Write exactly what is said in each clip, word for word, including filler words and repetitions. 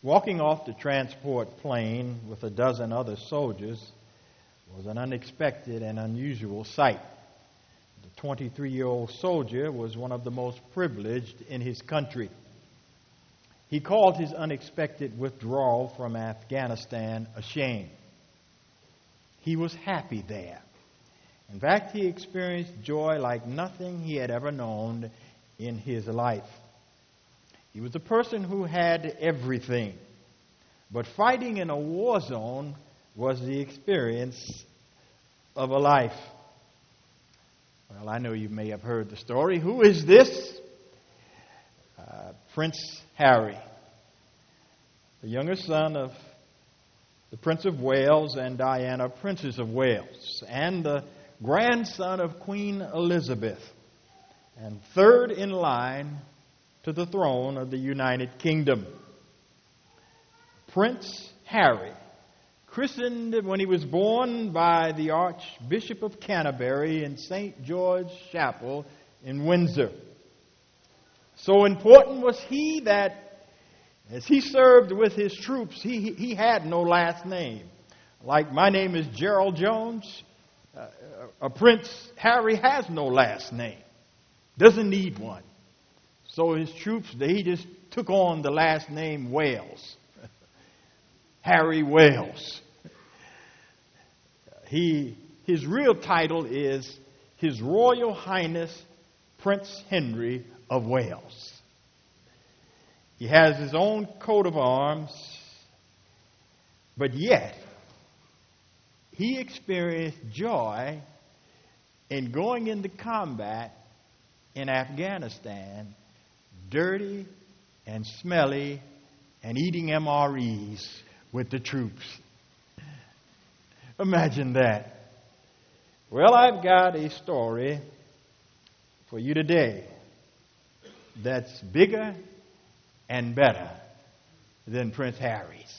Walking off the transport plane with a dozen other soldiers was an unexpected and unusual sight. The twenty-three-year-old soldier was one of the most privileged in his country. He called his unexpected withdrawal from Afghanistan a shame. He was happy there. In fact, he experienced joy like nothing he had ever known in his life. He was a person who had everything, but fighting in a war zone was the experience of a life. Well, I know you may have heard the story. Who is this? Uh, Prince Harry, the younger son of the Prince of Wales and Diana, Princess of Wales, and the grandson of Queen Elizabeth, and third in line to the throne of the United Kingdom. Prince Harry, christened when he was born by the Archbishop of Canterbury in Saint George Chapel in Windsor. So important was he that as he served with his troops, he, he had no last name. Like my name is Gerald Jones, uh, a Prince Harry has no last name, doesn't need one. So his troops, he just took on the last name Wales. Harry Wales. He, his real title is His Royal Highness Prince Henry of Wales. He has his own coat of arms, but yet he experienced joy in going into combat in Afghanistan, dirty and smelly and eating M R Es with the troops. Imagine that. Well, I've got a story for you today that's bigger and better than Prince Harry's.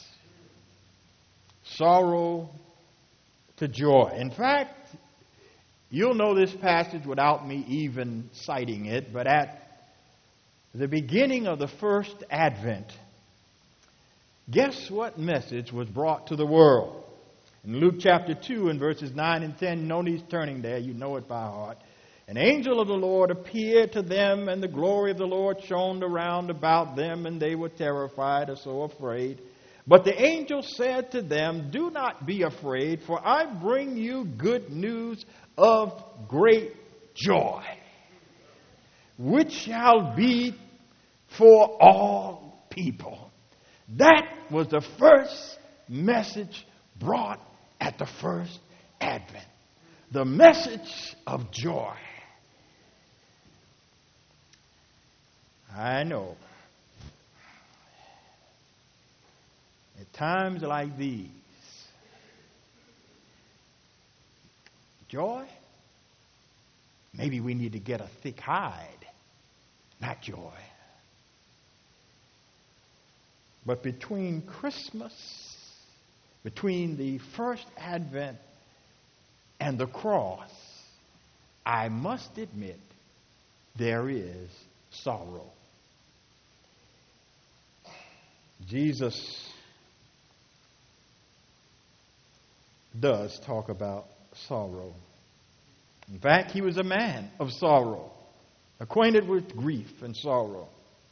Sorrow to joy. In fact, you'll know this passage without me even citing it, but at the beginning of the first Advent, guess what message was brought to the world? In Luke chapter two and verses nine and ten, no need turning there, you know it by heart. An angel of the Lord appeared to them, and the glory of the Lord shone around about them, and they were terrified or so afraid. But the angel said to them, "Do not be afraid, for I bring you good news of great joy, which shall be for all people." That was the first message brought at the first Advent. The message of joy. I know. At times like these, joy, maybe we need to get a thick hide, not joy. But between Christmas, between the first Advent and the cross, I must admit there is sorrow. Jesus does talk about sorrow. In fact, he was a man of sorrow, acquainted with grief and sorrow.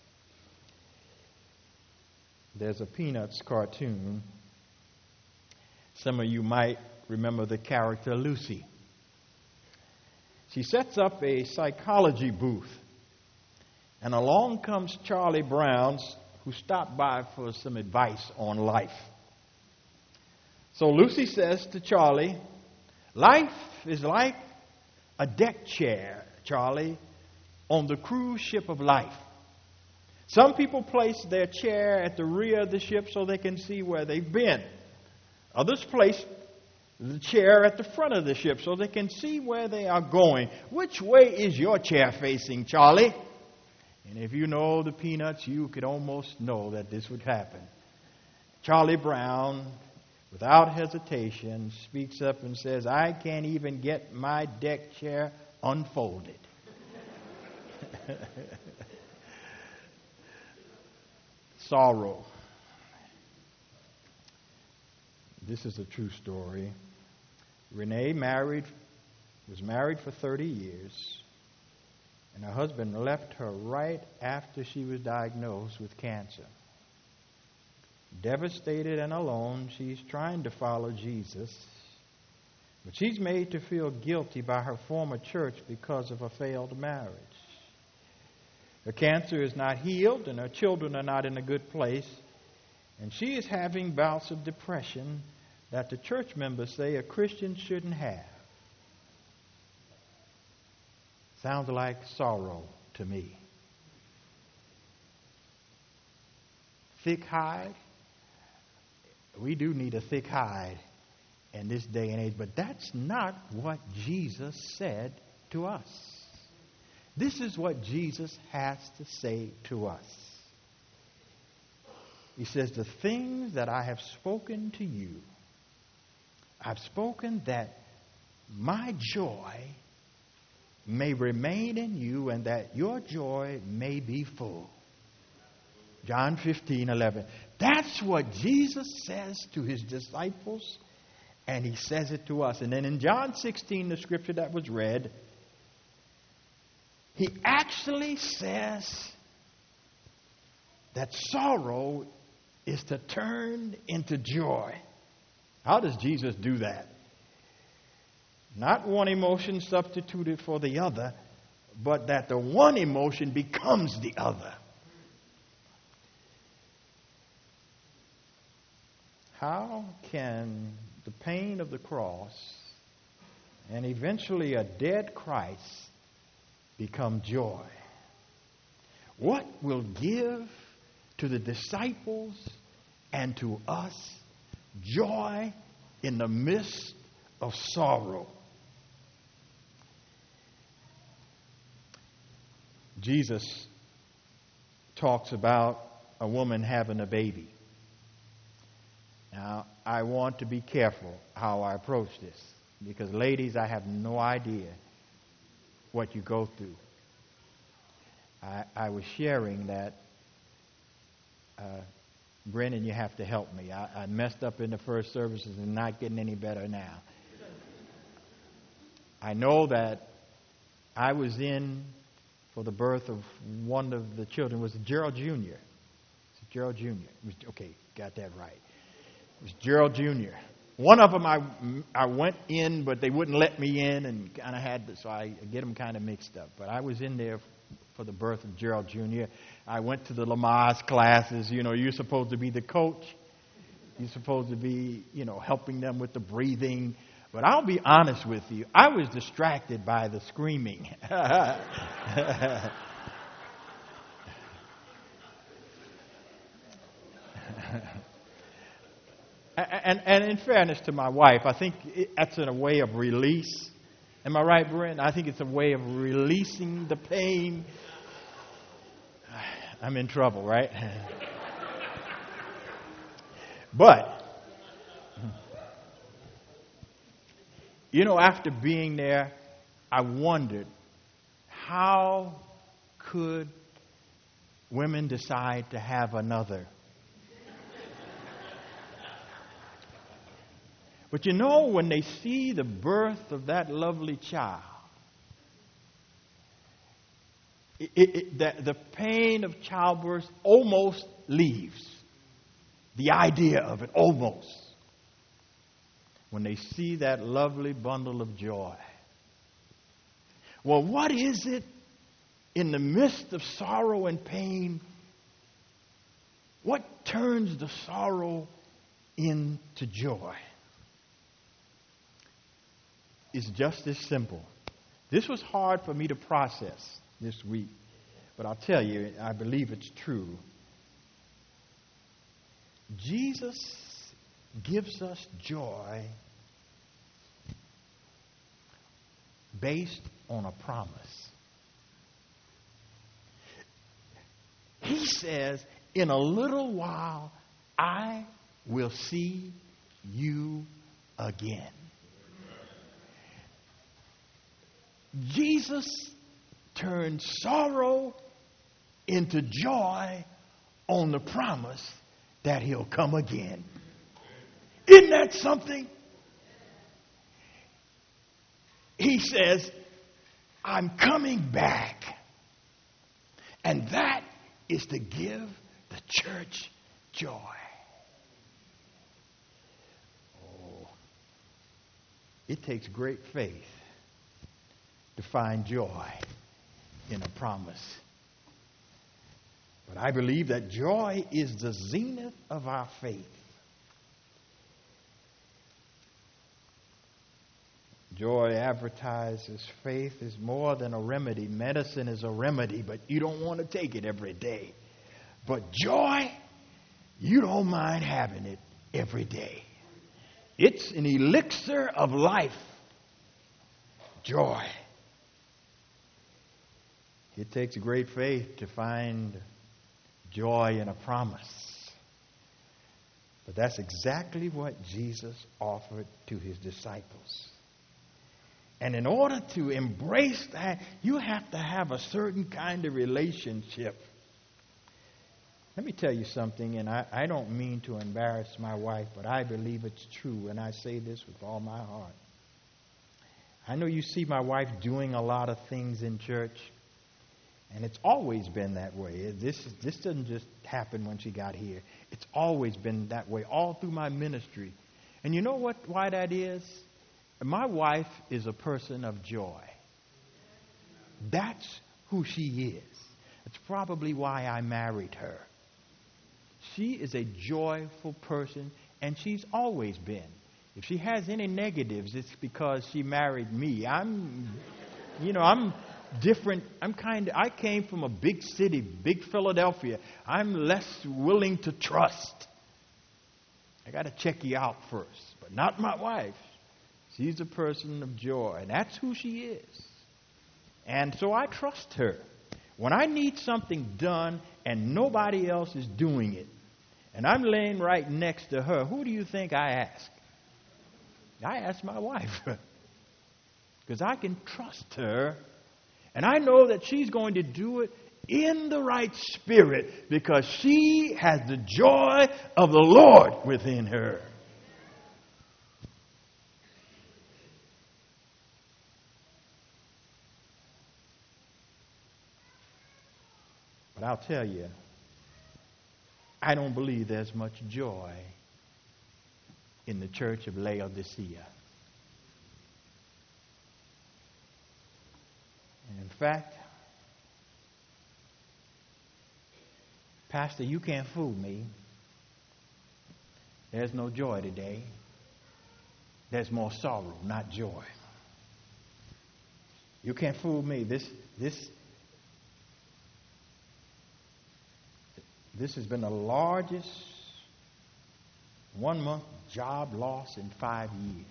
There's a Peanuts cartoon. Some of you might remember the character Lucy. She sets up a psychology booth, and along comes Charlie Brown, who stopped by for some advice on life. So Lucy says to Charlie, "Life is like a deck chair, Charlie, on the cruise ship of life. Some people place their chair at the rear of the ship so they can see where they've been. Others place the chair at the front of the ship so they can see where they are going. Which way is your chair facing, Charlie?" And if you know the Peanuts, you could almost know that this would happen. Charlie Brown, without hesitation, speaks up and says, "I can't even get my deck chair unfolded." Sorrow. This is a true story. Renee married, was married for thirty years, and her husband left her right after she was diagnosed with cancer. Devastated and alone, she's trying to follow Jesus, but she's made to feel guilty by her former church because of a failed marriage. Her cancer is not healed, and her children are not in a good place, and she is having bouts of depression that the church members say a Christian shouldn't have. Sounds like sorrow to me. Thick hide? We do need a thick hide in this day and age, but that's not what Jesus said to us. This is what Jesus has to say to us. He says, the things that I have spoken to you, I've spoken that my joy may remain in you and that your joy may be full. John fifteen eleven. That's what Jesus says to his disciples, and he says it to us. And then in John sixteen, the scripture that was read, he actually says that sorrow is to turn into joy. How does Jesus do that? Not one emotion substituted for the other, but that the one emotion becomes the other. How can the pain of the cross and eventually a dead Christ become joy? What will give to the disciples and to us joy in the midst of sorrow? Jesus talks about a woman having a baby. Now, I want to be careful how I approach this, because ladies, I have no idea what you go through. I, I was sharing that, uh, Brennan, you have to help me. I, I messed up in the first services and not getting any better now. I know that I was in for the birth of one of the children. It was Gerald Junior It's Gerald Junior It was, okay, got that right. It was Gerald Junior One of them I, I went in, but they wouldn't let me in, and kind of had to, so I get them kind of mixed up. But I was in there for the birth of Gerald Junior I went to the Lamaze classes. You know, you're supposed to be the coach. You're supposed to be, you know, helping them with the breathing. But I'll be honest with you, I was distracted by the screaming. And, and in fairness to my wife, I think it, that's in a way of release. Am I right, Brent? I think it's a way of releasing the pain. I'm in trouble, right? But, you know, after being there, I wondered, how could women decide to have another? But you know, when they see the birth of that lovely child, it, it, it, the, the pain of childbirth almost leaves. The idea of it, almost. When they see that lovely bundle of joy. Well, what is it in the midst of sorrow and pain? What turns the sorrow into joy? It's just this simple. This was hard for me to process this week, but I'll tell you, I believe it's true. Jesus gives us joy based on a promise. He says, in a little while, I will see you again. Jesus turned sorrow into joy on the promise that he'll come again. Isn't that something? He says, I'm coming back. And that is to give the church joy. Oh, it takes great faith to find joy in a promise. But I believe that joy is the zenith of our faith. Joy advertises faith is more than a remedy. Medicine is a remedy, but you don't want to take it every day. But joy, you don't mind having it every day. It's an elixir of life. Joy. It takes great faith to find joy in a promise. But that's exactly what Jesus offered to his disciples. And in order to embrace that, you have to have a certain kind of relationship. Let me tell you something, and I, I don't mean to embarrass my wife, but I believe it's true, and I say this with all my heart. I know you see my wife doing a lot of things in church, and it's always been that way. This, this doesn't just happen when she got here. It's always been that way, all through my ministry. And you know what? Why that is? My wife is a person of joy. That's who she is. It's probably why I married her. She is a joyful person, and she's always been. If she has any negatives, it's because she married me. I'm, you know, I'm different. I'm kind of, I came from a big city, big Philadelphia. I'm less willing to trust. I got to check you out first, but not my wife. She's a person of joy, and that's who she is. And so I trust her. When I need something done and nobody else is doing it, and I'm laying right next to her, who do you think I ask? I ask my wife. Because I can trust her, and I know that she's going to do it in the right spirit because she has the joy of the Lord within her. But I'll tell you, I don't believe there's much joy in the church of Laodicea. And in fact, Pastor, you can't fool me. There's no joy today. There's more sorrow, not joy. You can't fool me. This, this, This has been the largest one-month job loss in five years.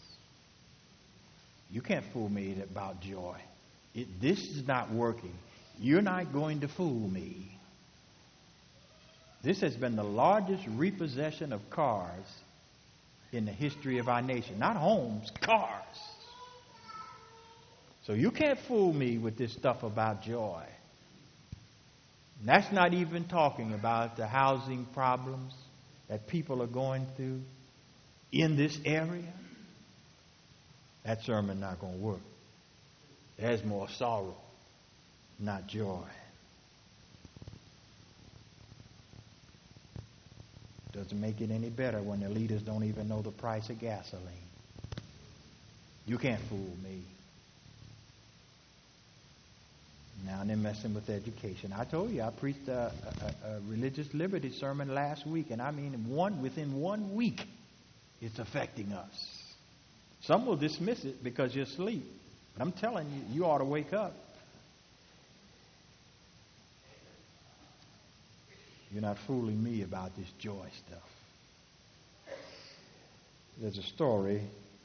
You can't fool me about joy. It, this is not working. You're not going to fool me. This has been the largest repossession of cars in the history of our nation. Not homes, cars. So you can't fool me with this stuff about joy. And that's not even talking about the housing problems that people are going through in this area. That sermon not going to work. There's more sorrow, not joy. Doesn't make it any better when the leaders don't even know the price of gasoline. You can't fool me. Now they're messing with education. I told you I preached a, a, a religious liberty sermon last week, and I mean one within one week it's affecting us. Some will dismiss it because you're asleep. But I'm telling you, you ought to wake up. You're not fooling me about this joy stuff. There's a story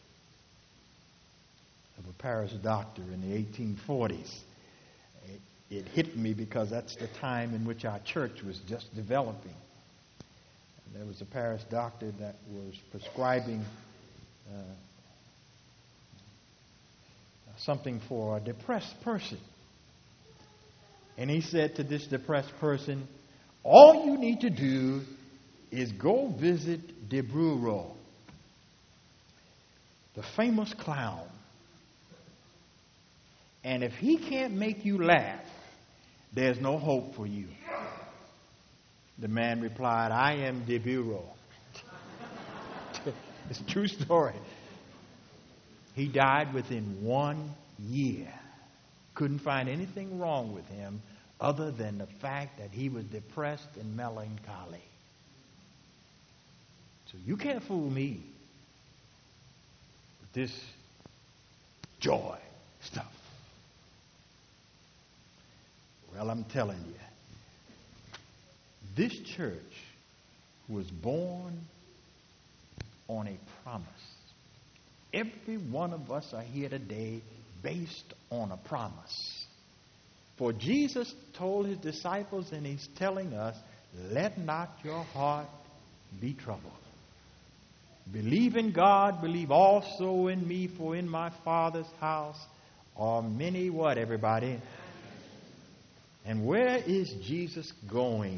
of a parish doctor in the eighteen forties. It, it hit me because that's the time in which our church was just developing. And there was a parish doctor that was prescribing uh, something for a depressed person. And he said to this depressed person, all you need to do is go visit De Bruro. the famous clown. And if he can't make you laugh, there's no hope for you. The man replied, I am De Bureau. It's a true story. He died within one year. Couldn't find anything wrong with him other than the fact that he was depressed and melancholy. So you can't fool me with this joy stuff. Well, I'm telling you, this church was born on a promise. Every one of us are here today based on a promise. For Jesus told his disciples, and he's telling us, let not your heart be troubled. Believe in God, believe also in me, for in my Father's house are many what, everybody? And where is Jesus going?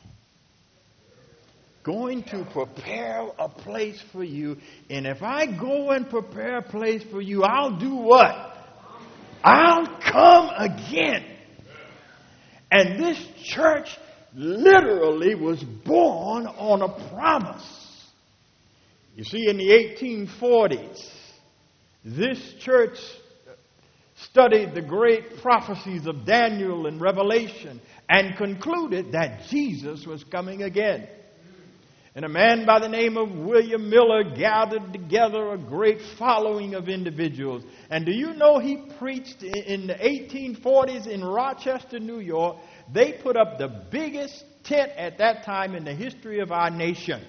Going to prepare a place for you. And if I go and prepare a place for you, I'll do what? I'll come again. And this church literally was born on a promise. You see, in the eighteen forties, this church studied the great prophecies of Daniel and Revelation and concluded that Jesus was coming again. And a man by the name of William Miller gathered together a great following of individuals. And do you know he preached in the eighteen forties in Rochester, New York? They put up the biggest tent at that time in the history of our nation.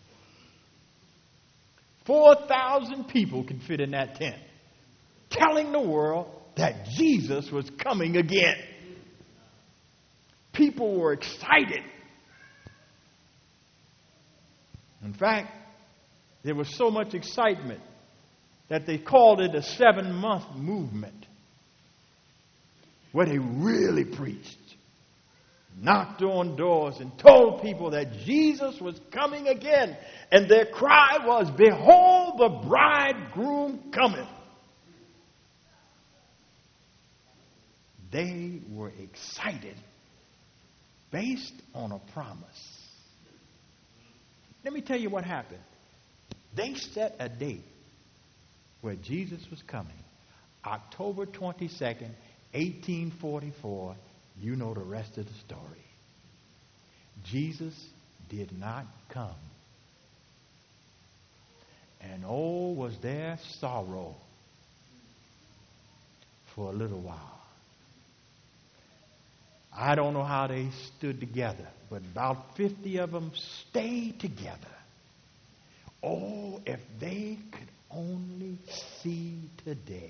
four thousand people could fit in that tent, telling the world that Jesus was coming again. People were excited. In fact, there was so much excitement that they called it a seven-month movement, where they really preached, knocked on doors, and told people that Jesus was coming again. And their cry was, behold, the bridegroom cometh. They were excited based on a promise. Let me tell you what happened. They set a date where Jesus was coming. October twenty-second, eighteen forty-four. You know the rest of the story. Jesus did not come. And oh, was there sorrow for a little while. I don't know how they stood together, but about fifty of them stayed together. Oh, if they could only see today,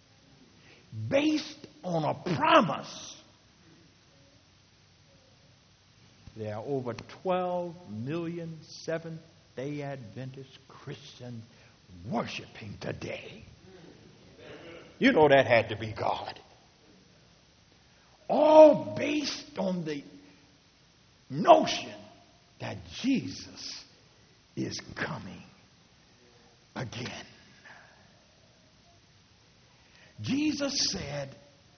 based on a promise, there are over twelve million Seventh-day Adventist Christians worshiping today. You know that had to be God. All based on the notion that Jesus is coming again. Jesus said,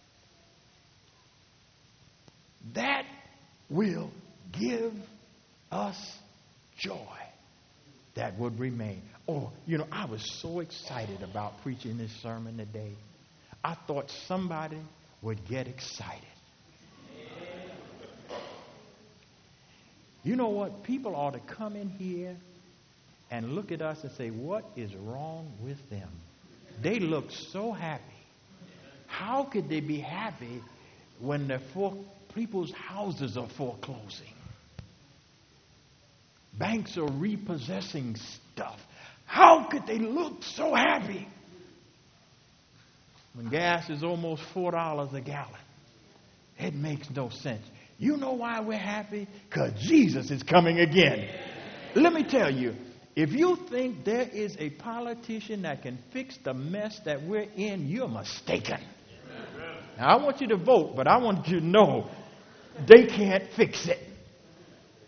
that will give us joy that would remain. Oh, you know, I was so excited about preaching this sermon today. I thought somebody would get excited. You know what? People ought to come in here and look at us and say, what is wrong with them? They look so happy. How could they be happy when the fore- people's houses are foreclosing? Banks are repossessing stuff. How could they look so happy when gas is almost four dollars a gallon? It makes no sense. You know why we're happy? Because Jesus is coming again. Let me tell you, if you think there is a politician that can fix the mess that we're in, you're mistaken. Now, I want you to vote, but I want you to know they can't fix it.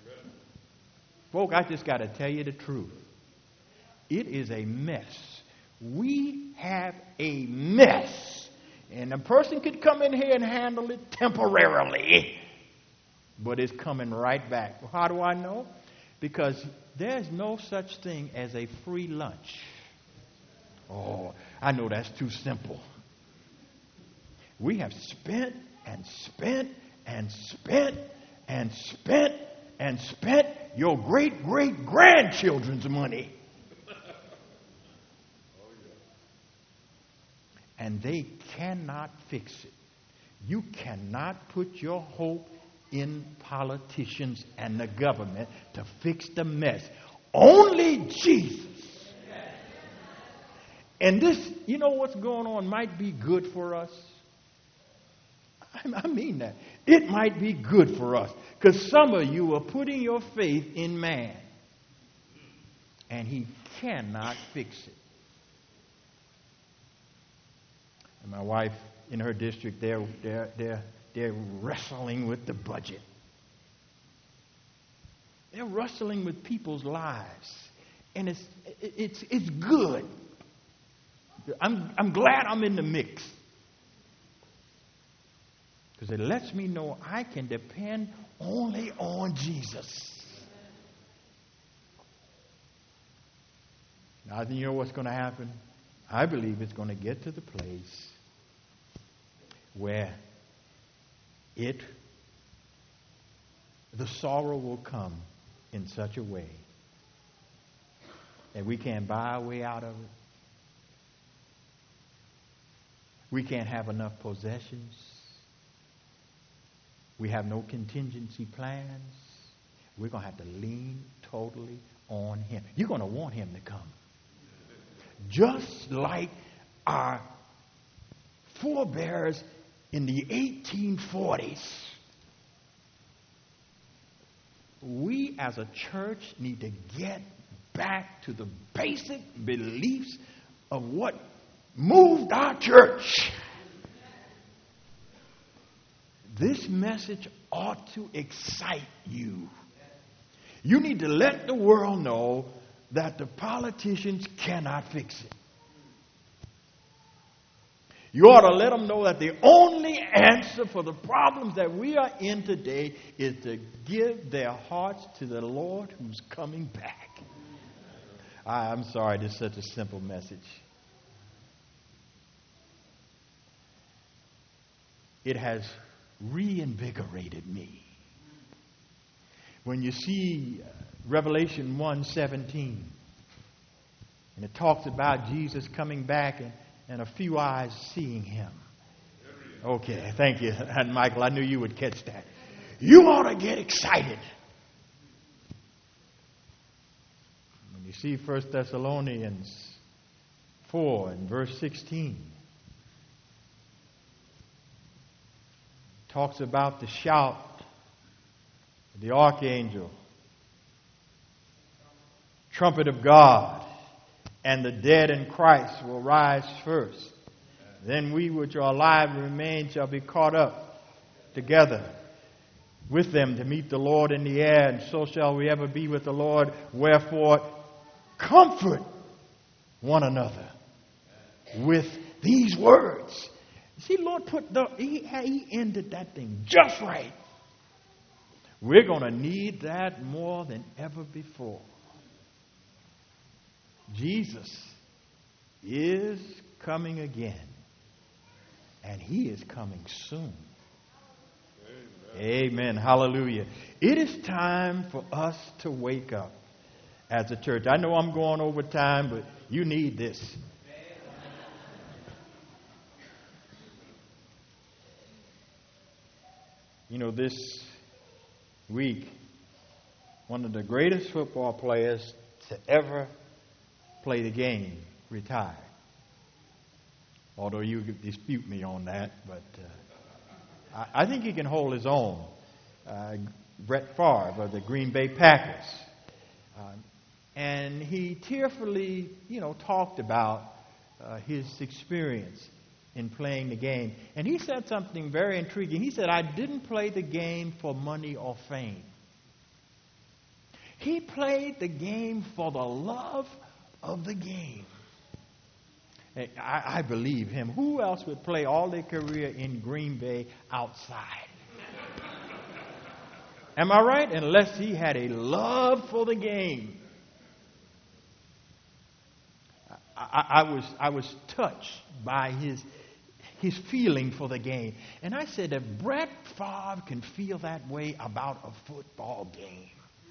Folks, I just got to tell you the truth. It is a mess we have a mess. And a person could come in here and handle it temporarily, but it's coming right back. How do I know? Because there's no such thing as a free lunch. Oh, I know that's too simple. We have spent and spent and spent and spent and spent your great-great-grandchildren's money. And they cannot fix it. You cannot put your hope in politicians and the government to fix the mess. Only Jesus. And this, you know what's going on, might be good for us. I mean that. It might be good for us. Because some of you are putting your faith in man. And he cannot fix it. And my wife, in her district, they're, they're, they're, they're wrestling with the budget. They're wrestling with people's lives. And it's, it's, it's good. I'm, I'm glad I'm in the mix. Because it lets me know I can depend only on Jesus. Now, you know what's going to happen? I believe it's going to get to the place where it, the sorrow will come in such a way that we can't buy our way out of it. We can't have enough possessions. We have no contingency plans. We're going to have to lean totally on him. You're going to want him to come. Just like our forebears in the eighteen forties. We as a church need to get back to the basic beliefs of what moved our church. This message ought to excite you. You need to let the world know that the politicians cannot fix it. You ought to let them know that the only answer for the problems that we are in today is to give their hearts to the Lord who's coming back. I, I'm sorry, this is such a simple message. It has reinvigorated me. When you see Revelation one seventeen, and it talks about Jesus coming back and, and a few eyes seeing him. Okay, thank you. And Michael, I knew you would catch that. You ought to get excited. When you see First Thessalonians four and verse sixteen, talks about the shout of the archangel, trumpet of God, and the dead in Christ will rise first. Then we which are alive and remain shall be caught up together with them to meet the Lord in the air, and so shall we ever be with the Lord. Wherefore, comfort one another with these words. See, Lord put the, he, he ended that thing just right. We're going to need that more than ever before. Jesus is coming again, and he is coming soon. Amen. Amen. Hallelujah. It is time for us to wake up as a church. I know I'm going over time, but you need this. You know, this week, one of the greatest football players to ever play the game retired. Although you could dispute me on that, but uh, I, I think he can hold his own. Uh, Brett Favre of the Green Bay Packers. Uh, and he tearfully, you know, talked about uh, his experience in playing the game. And he said something very intriguing. He said, I didn't play the game for money or fame. He played the game for the love of the game. I, I believe him. Who else would play all their career in Green Bay outside? Am I right? Unless he had a love for the game. I, I was I was touched by his his feeling for the game. And I said, if Brett Favre can feel that way about a football game,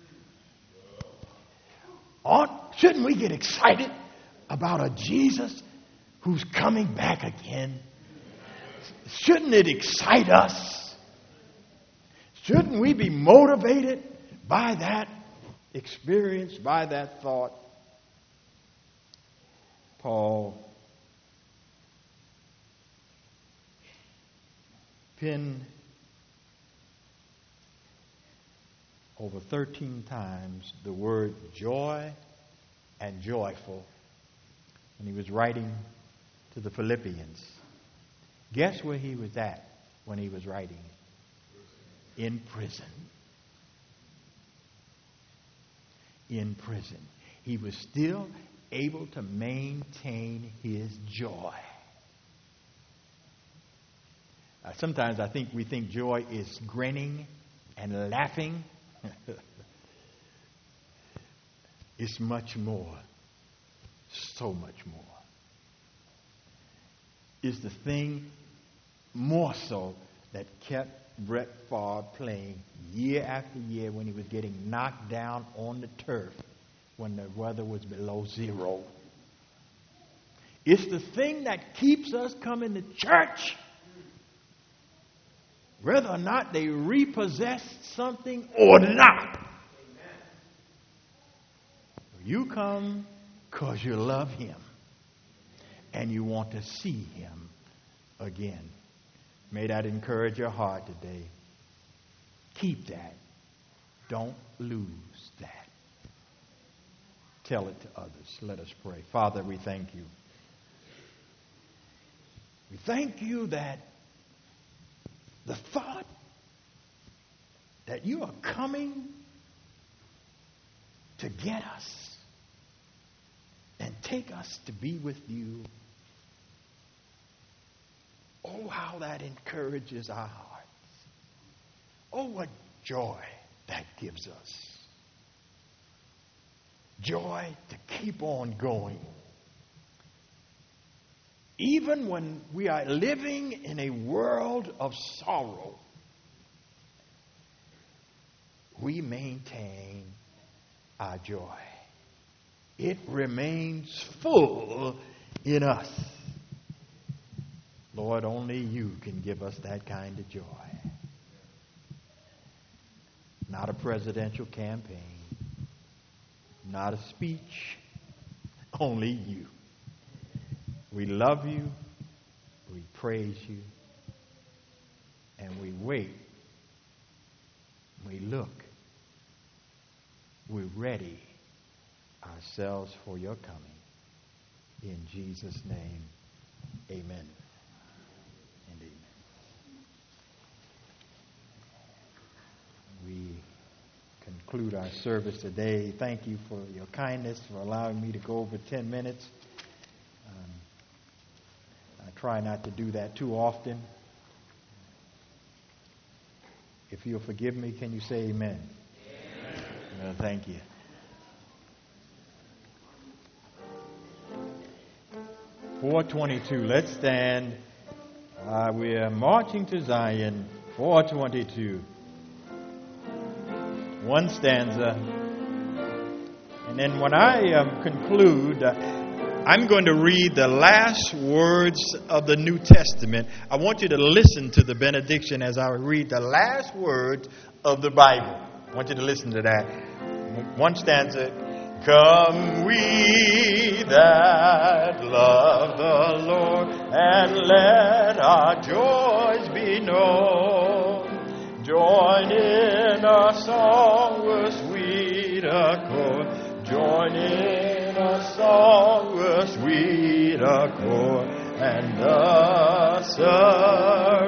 Aren't, shouldn't we get excited about a Jesus who's coming back again? Shouldn't it excite us? Shouldn't we be motivated by that experience, by that thought? Paul penned over thirteen times the word joy and joyful when he was writing to the Philippians. Guess where he was at when he was writing? In prison. In prison. He was still able to maintain his joy. Uh, sometimes I think we think joy is grinning and laughing. It's much more. So much more. It's the thing more so that kept Brett Favre playing year after year when he was getting knocked down on the turf when the weather was below zero. It's the thing that keeps us coming to church, whether or not they repossess something or not. You come because you love him and you want to see him again. May that encourage your heart today. Keep that. Don't lose that. Tell it to others. Let us pray. Father, we thank you. We thank you that the thought that you are coming to get us and take us to be with you, oh, how that encourages our hearts. Oh, what joy that gives us. Joy to keep on going. Even when we are living in a world of sorrow, we maintain our joy. It remains full in us. Lord, only you can give us that kind of joy. Not a presidential campaign, not a speech, only you. We love you, we praise you, and we wait. We look. We're ready ourselves for your coming. In Jesus' name, amen. And amen. We conclude our service today. Thank you for your kindness, for allowing me to go over ten minutes. Um, I try not to do that too often. If you'll forgive me, can you say amen? Amen. Well, thank you. four twenty-two. Let's stand. Uh, we are marching to Zion. four twenty-two. One stanza. And then when I um, conclude, uh, I'm going to read the last words of the New Testament. I want you to listen to the benediction as I read the last words of the Bible. I want you to listen to that. One stanza. Come we that love the Lord, and let our joys be known. Join in a song with sweet accord. Join in a song with sweet accord. And thus